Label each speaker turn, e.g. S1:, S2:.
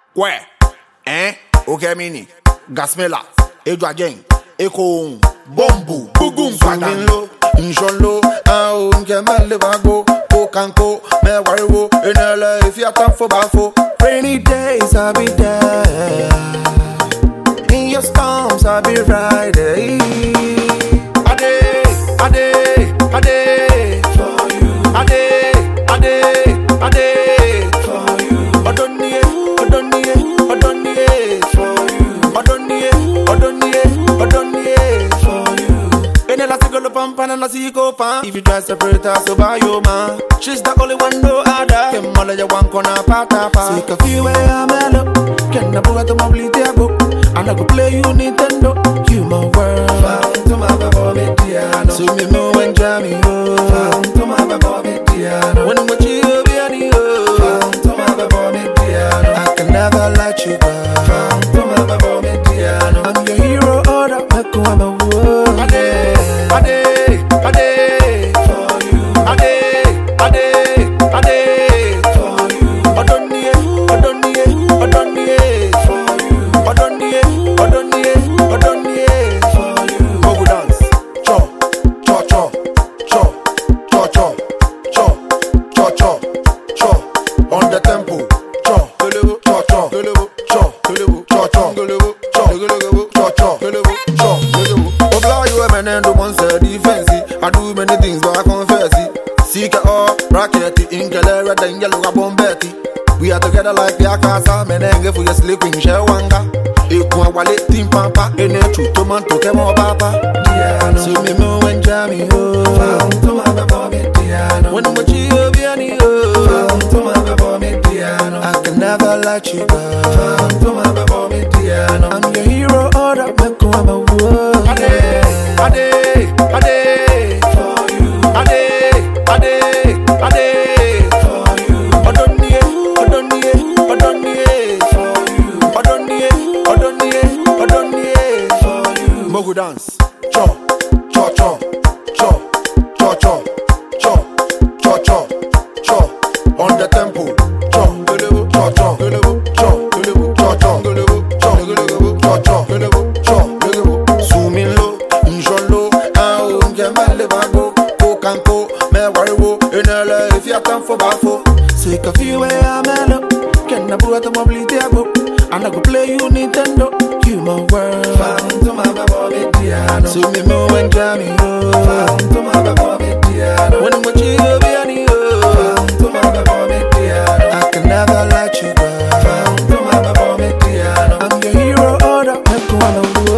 S1: Where? Okay, mini. Gasmela. Edwa Jeng. Eko. Bombu. Bugum.
S2: Swimming low, inshon low, ah unke mele bago, kanko, me wariwo, enele if you time for bafo. Rainy days I'll be there, in your storms I'll be right there. Ade, for you. Ade, for you. Odonie, for you. For you. If you try to separate us, so by your man. She's the only one, no other. Can mother you one corner, pata. Sick of you where I'm mellow. Can I put my bleed go? And I go play you Nintendo. You my world. Found to my baby piano. So me mo and jammy ho. Found to my baby piano. When I'm with you, be any ho. Found to my baby piano. I can never let you go. Found to my baby piano. I'm your hero, order, make you my world. Ade, for you. Ade, for you. Odonie, for you. Odonie, for you. Go dance, cho. On the tempo, cho. Do one say defense. I do many things, but I confess it. Seek it all, bracket it, in Galera, then yellow bombetti. We are together like the Akasa, menenge for your sleeping shawanga. Equa wallet, team papa, and a true tomato, come on, papa. Diana, so me mo and jammy, found to my baby piano. When I'm you, be any found to my baby piano. I can never let you go. Found to my baby piano. I'm your hero, order, make you my world. Ade, for you. Ade, for you. Odonie, for you. Mogu dance, cho. On the tempo, zooming low, inshon low, ah unke mele bago, kanko, me wariwo, enele if you time for bafo. Sick of you where I'm mellow, can I put my bleed go? And I go play you Nintendo, you my world. Found to my baby piano. So me mo and jammy ho. Found to my baby piano. When I'm with you, be any ho. Found to my baby piano. I can never let you go. Found to my baby piano. I'm your hero, order, make you wanna